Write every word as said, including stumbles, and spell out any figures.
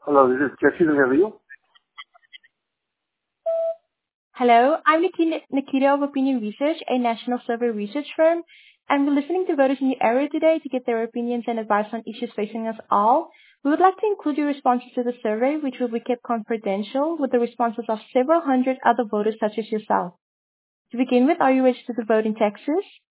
Hello, this is Jesse Review. Hello, I'm Nikita, Nikita of Opinion Research, a national survey research firm, and we're listening to voters in the area today to get their opinions and advice on issues facing us all. We would like to include your responses to the survey, which will be kept confidential, with the responses of several hundred other voters such as yourself. To begin with, are you registered to vote in Texas?